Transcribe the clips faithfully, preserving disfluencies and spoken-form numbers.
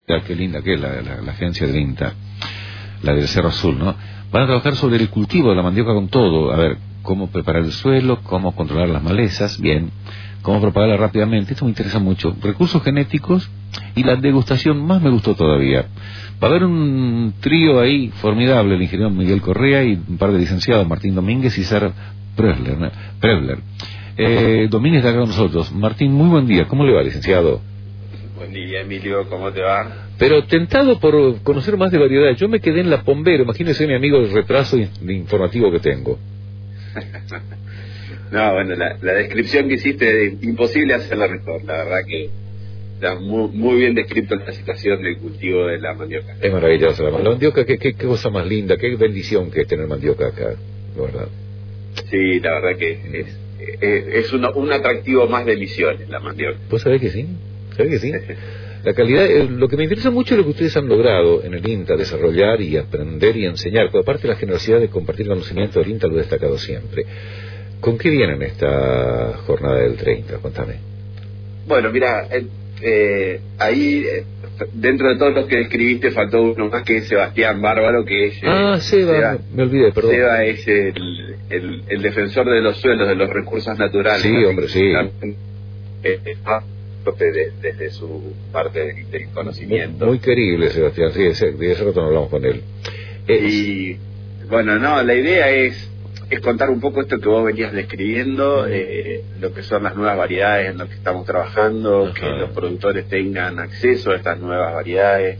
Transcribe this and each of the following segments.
qué linda que es la, la, la agencia del INTA, la del Cerro Azul, ¿no? Van a trabajar sobre el cultivo de la mandioca con todo. A ver, cómo preparar el suelo, cómo controlar las malezas, bien, cómo propagarla rápidamente. Esto me interesa mucho. Recursos genéticos y la degustación más me gustó todavía. Va a haber un trío ahí formidable, el ingeniero Miguel Correa y un par de licenciados, Martín Domínguez y Sara Prevler. ¿no? Prevler. Eh, Domínguez está acá con nosotros. Martín, muy buen día. ¿Cómo le va, licenciado? Buen día, Emilio. ¿Cómo te va? Pero tentado por conocer más de variedad. Yo me quedé en la Pombero. Imagínese, mi amigo, el retraso informativo que tengo. No, bueno, la, la descripción que hiciste es imposible hacerla mejor. La verdad que está muy, muy bien descrito la situación del cultivo de la mandioca. Es maravillosa la, la mandioca. Qué, qué, qué cosa más linda, qué bendición que es tener mandioca acá, la verdad. Sí, la verdad que es, es, es un, un atractivo más de Misiones, la mandioca. ¿Vos sabés que sí? ¿Sabés que sí? La calidad, eh, lo que me interesa mucho es lo que ustedes han logrado en el INTA, desarrollar y aprender y enseñar, porque aparte la generosidad de compartir conocimiento del INTA lo he destacado siempre. ¿Con qué vienen esta jornada del treinta? Cuéntame. Bueno, mira, eh, eh, ahí, eh, dentro de todos los que describiste, faltó uno más, que es Sebastián Bárbaro, que es... Ah, eh, Seba, Seba, me olvidé, perdón. Seba es el, el, el defensor de los suelos, de los recursos naturales. Sí, hombre, sí. Eh, desde, desde su parte del, del conocimiento. Muy, muy querible, Sebastián, sí, de ese, de ese rato no hablamos con él. Eh, y, bueno, no, la idea es es contar un poco esto que vos venías describiendo, eh, lo que son las nuevas variedades en las que estamos trabajando, Ajá. que los productores tengan acceso a estas nuevas variedades,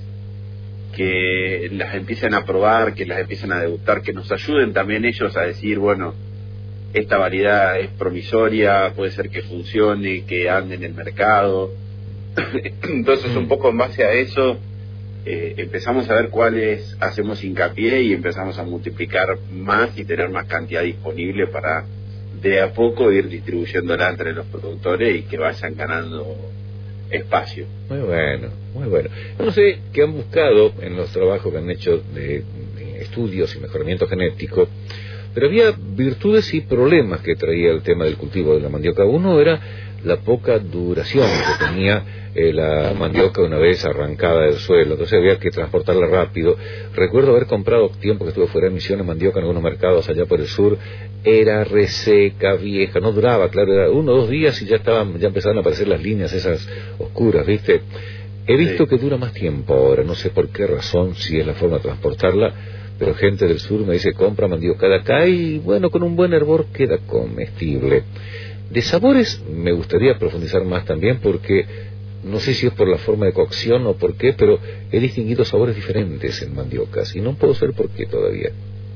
que las empiecen a probar, que las empiecen a degustar, que nos ayuden también ellos a decir, bueno, esta variedad es promisoria, puede ser que funcione, que ande en el mercado. Entonces, un poco en base a eso, eh, empezamos a ver cuáles hacemos hincapié y empezamos a multiplicar más y tener más cantidad disponible para de a poco ir distribuyéndola entre los productores y que vayan ganando espacio. Muy bueno, muy bueno. Yo no sé qué han buscado en los trabajos que han hecho de, de estudios y mejoramiento genético, pero había virtudes y problemas que traía el tema del cultivo de la mandioca. Uno era la poca duración que tenía eh, la mandioca una vez arrancada del suelo, entonces había que transportarla rápido. Recuerdo haber comprado, tiempo que estuve fuera de Misiones, mandioca en algunos mercados allá por el sur, era reseca, vieja, no duraba, claro, era uno o dos días y ya estaban, ya empezaban a aparecer las líneas esas oscuras, ¿viste? He visto sí. que dura más tiempo ahora, no sé por qué razón, si es la forma de transportarla, pero gente del sur me dice, compra mandioca de acá y bueno, con un buen hervor queda comestible. De sabores me gustaría profundizar más también porque no sé si es por la forma de cocción o por qué, pero he distinguido sabores diferentes en mandiocas y no puedo saber por qué todavía.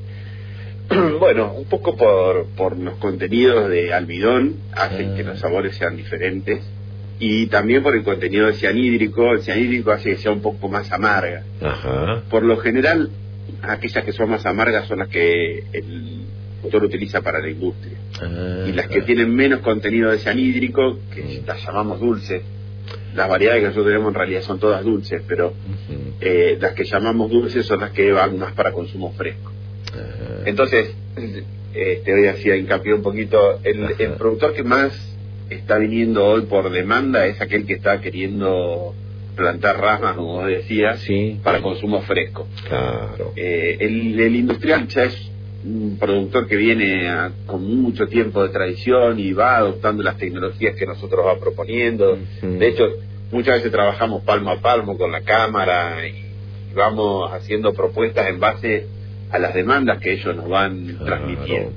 Bueno, un poco por, por los contenidos de almidón hacen ah. que los sabores sean diferentes y también por el contenido de cianhídrico. El cianhídrico hace que sea un poco más amarga. Ajá. Por lo general, aquellas que son más amargas son las que el productor utiliza para la industria. Ah, y las que tienen menos contenido de cianhídrico, que mm. las llamamos dulces, las variedades que nosotros tenemos en realidad son todas dulces, pero uh-huh. eh, las que llamamos dulces son las que van más para consumo fresco. Uh-huh. Entonces, eh, te voy a hacer hincapié un poquito, el, uh-huh. el productor que más está viniendo hoy por demanda es aquel que está queriendo plantar ramas, como vos decías, sí. para consumo fresco. Claro. Eh, el, el industrial ya es un productor que viene a, con mucho tiempo de tradición y va adoptando las tecnologías que nosotros va proponiendo. Uh-huh. De hecho, muchas veces trabajamos palmo a palmo con la cámara y vamos haciendo propuestas en base a las demandas que ellos nos van claro. transmitiendo.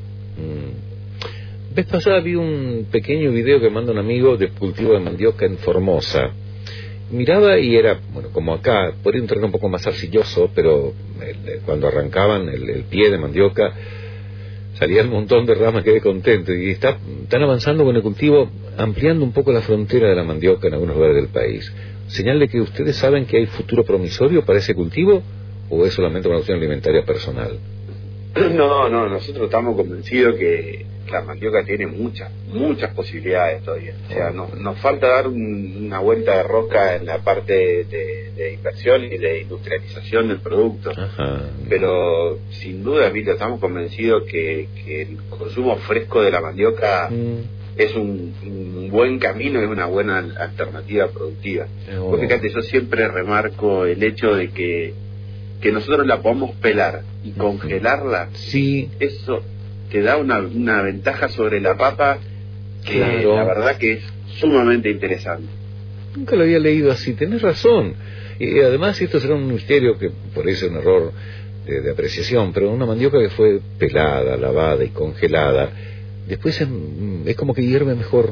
Mm. Vez pasada vi un pequeño video que manda un amigo de cultivo de mandioca en Formosa. Miraba y era, bueno, como acá, por ir un terreno un poco más arcilloso, pero el, cuando arrancaban el, el pie de mandioca, salía un montón de ramas, quedé contento. Y está, están avanzando con el cultivo, ampliando un poco la frontera de la mandioca en algunos lugares del país. ¿Señal de que ustedes saben que hay futuro promisorio para ese cultivo o es solamente una opción alimentaria personal? No, no, nosotros estamos convencidos que la mandioca tiene muchas, muchas posibilidades todavía. O sea, nos, nos falta dar un, una vuelta de rosca en la parte de, de inversión y de industrialización del producto. Ajá. Pero sin duda, Emilio, estamos convencidos que, que el consumo fresco de la mandioca mm. es un, un buen camino, es una buena alternativa productiva. Oh. Vos fíjate, yo siempre remarco el hecho de que, que nosotros la podamos pelar y congelarla. Sí. Eso te da una, una ventaja sobre la papa que claro. La verdad que es sumamente interesante. Nunca lo había leído así, tenés razón. Y además esto será un misterio que por eso es un error de, de apreciación, pero una mandioca que fue pelada, lavada y congelada, después es, es como que hierve mejor.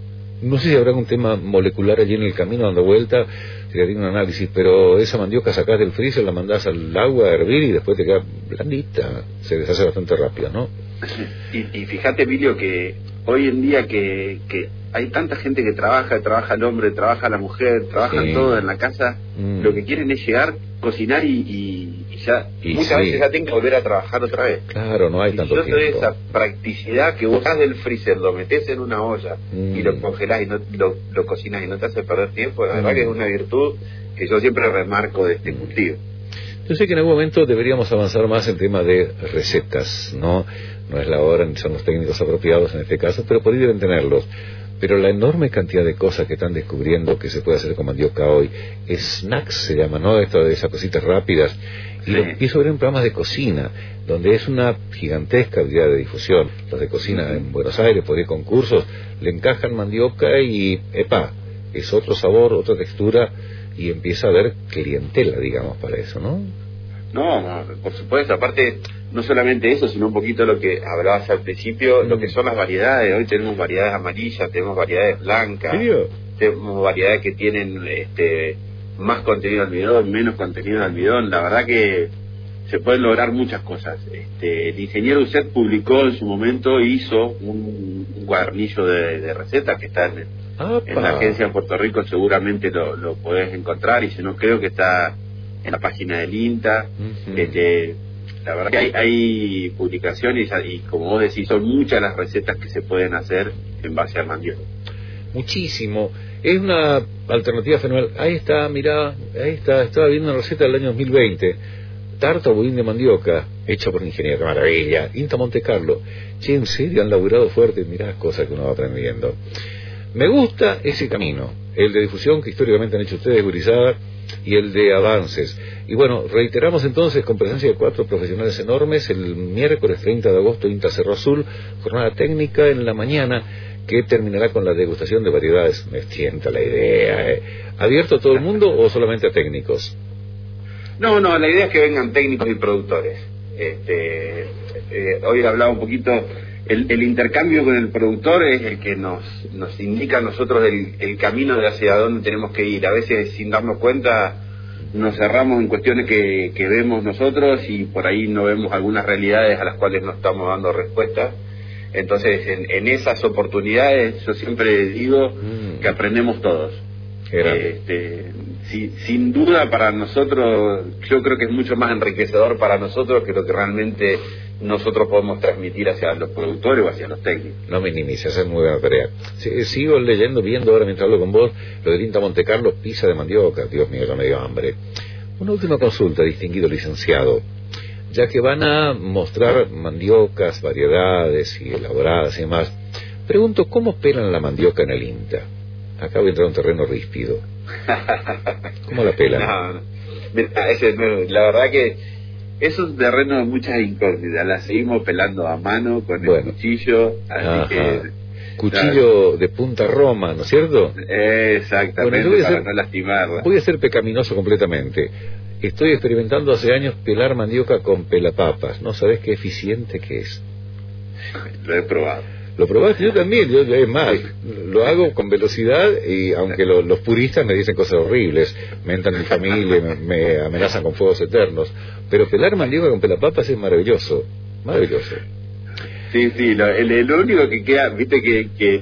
No sé si habrá un tema molecular allí en el camino dando vuelta, si haría un análisis, pero esa mandioca sacás del freezer, la mandás al agua a hervir y después te queda blandita, se deshace bastante rápido, ¿no? Y, y fíjate, Emilio, que hoy en día que, que hay tanta gente que trabaja, trabaja el hombre, trabaja la mujer, trabajan sí. todos en la casa, mm. lo que quieren es llegar, cocinar y, y, y ya y muchas sí. veces ya tienen que volver a trabajar otra vez. Claro, no hay y tanto yo tiempo. Yo esa practicidad que vos das del freezer, lo metés en una olla mm. y lo congelás y no, lo, lo cocinas y no te hace perder tiempo, la mm. verdad que es una virtud que yo siempre remarco de este mm. cultivo. Yo sé que en algún momento deberíamos avanzar más en tema de recetas, ¿no? No es la hora, ni son los técnicos apropiados en este caso, pero por ahí deben tenerlos. Pero la enorme cantidad de cosas que están descubriendo que se puede hacer con mandioca hoy, snacks se llama, ¿no? Esto de esas cositas rápidas. Y sí. lo empiezo a ver en programas de cocina, donde es una gigantesca habilidad de difusión. Los de cocina uh-huh. en Buenos Aires, por ahí concursos, le encajan mandioca y, epa, es otro sabor, otra textura, y empieza a haber clientela, digamos, para eso, ¿no? No, no, por supuesto, aparte, no solamente eso, sino un poquito lo que hablabas al principio, mm. lo que son las variedades. Hoy tenemos variedades amarillas, tenemos variedades blancas, ¿Serio? tenemos variedades que tienen este más contenido de almidón, menos contenido de almidón. La verdad que se pueden lograr muchas cosas. Este, el ingeniero Uset publicó en su momento, hizo un, un cuadernillo de, de recetas que está en, en la agencia en Puerto Rico, seguramente lo, lo podés encontrar, y si no, creo que está en la página del INTA. Uh-huh. este, la verdad que hay, hay publicaciones y, como vos decís, son muchas las recetas que se pueden hacer en base al mandioca. Muchísimo. Es una alternativa fenomenal. Ahí está, mirá, ahí está, estaba viendo una receta del año dos mil veinte. Tarta o budín de mandioca, hecha por un ingeniero, qué maravilla. INTA Monte Carlo. Che, en serio, han laburado fuerte, mirá cosas que uno va aprendiendo. Me gusta ese camino, el de difusión que históricamente han hecho ustedes, gurizada, y el de avances. Y bueno, reiteramos entonces, con presencia de cuatro profesionales enormes, el miércoles treinta de agosto, INTA Cerro Azul, jornada técnica en la mañana, que terminará con la degustación de variedades. Me tienta la idea, ¿eh? ¿Abierto a todo el mundo o solamente a técnicos? No, no, la idea es que vengan técnicos y productores. Este, eh, hoy hablaba un poquito, el, el intercambio con el productor es el que nos, nos indica a nosotros el, el camino de hacia dónde tenemos que ir. A veces, sin darnos cuenta, nos cerramos en cuestiones que, que vemos nosotros y por ahí no vemos algunas realidades a las cuales no estamos dando respuesta. Entonces, en, en esas oportunidades, yo siempre digo mm. que aprendemos todos. Este, si, sin duda, para nosotros, yo creo que es mucho más enriquecedor para nosotros que lo que realmente nosotros podemos transmitir hacia los productores o hacia los técnicos. No minimices, es muy buena tarea. Sí, sigo leyendo, viendo ahora mientras hablo con vos, lo de INTA Monte Carlo, pizza de mandioca. Dios mío, ya me dio hambre. Una última consulta, distinguido licenciado. Ya que van a mostrar mandiocas, variedades y elaboradas y demás, pregunto, ¿cómo pelan la mandioca en el INTA? Acabo de entrar a un terreno ríspido. ¿Cómo la pelan? No, no. Mira, ese, la verdad que es un terreno de muchas incógnitas. La seguimos pelando a mano con el bueno. cuchillo. Así Ajá. que, cuchillo claro. de punta Roma, ¿no es cierto? Exactamente, bueno, para ser, no lastimarla. Voy a ser pecaminoso completamente. Estoy experimentando hace años pelar mandioca con pelapapas. ¿No sabés qué eficiente que es? Lo he probado. Lo probaste, yo también, yo, es más, lo hago con velocidad y aunque lo, los puristas me dicen cosas horribles, me entran en mi familia, me, me amenazan con fuegos eternos, pero pelar mandioca con pelapapas es maravilloso, maravilloso. Sí, sí, lo, el, lo único que queda, viste que, que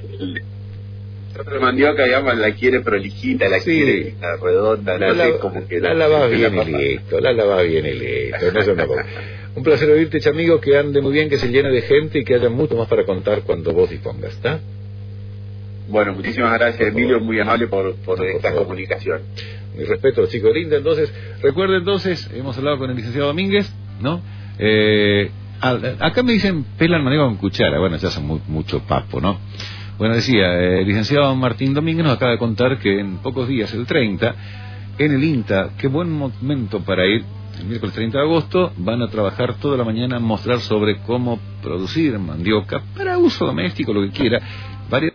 la mandioca, digamos, la quiere prolijita, la sí. quiere la redonda, la, no sé, la, como que la, la lavas bien y listo, la lavas bien y listo, no es una cosa. Un placer oírte, chamigo, que ande muy bien, que se llene de gente y que haya mucho más para contar cuando vos dispongas, ¿está? Bueno, muchísimas gracias, Emilio, muy amable por, por, por esta favor. comunicación. Mi respeto a los chicos de Linda. Entonces, recuerden entonces, hemos hablado con el licenciado Domínguez, ¿no? Eh, a, acá me dicen pelan mandioca con cuchara, bueno, ya son muy, mucho papo, ¿no? Bueno, decía, eh, el licenciado Martín Domínguez nos acaba de contar que en pocos días, el treinta, en el INTA, qué buen momento para ir, el miércoles treinta de agosto, van a trabajar toda la mañana, mostrar sobre cómo producir mandioca para uso doméstico, lo que quiera, varias